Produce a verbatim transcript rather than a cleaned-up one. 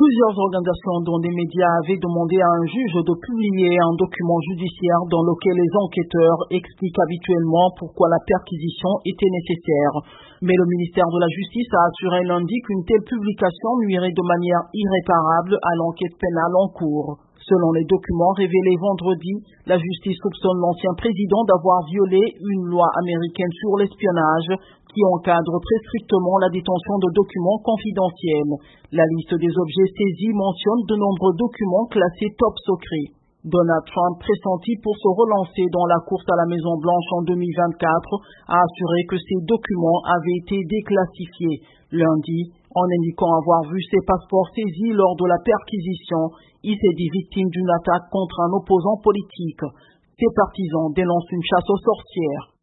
Plusieurs organisations dont des médias avaient demandé à un juge de publier un document judiciaire dans lequel les enquêteurs expliquent habituellement pourquoi la perquisition était nécessaire. Mais le ministère de la Justice a assuré lundi qu'une telle publication nuirait de manière irréparable à l'enquête pénale en cours. Selon les documents révélés vendredi, la justice soupçonne l'ancien président d'avoir violé une loi américaine sur l'espionnage qui encadre très strictement la détention de documents confidentiels. La liste des objets saisis mentionne de nombreux documents classés top secret. Donald Trump, pressenti pour se relancer dans la course à la Maison-Blanche en deux mille vingt-quatre, a assuré que ces documents avaient été déclassifiés. Lundi, en indiquant avoir vu ses passeports saisis lors de la perquisition, il s'est dit victime d'une attaque contre un opposant politique. Ses partisans dénoncent une chasse aux sorcières.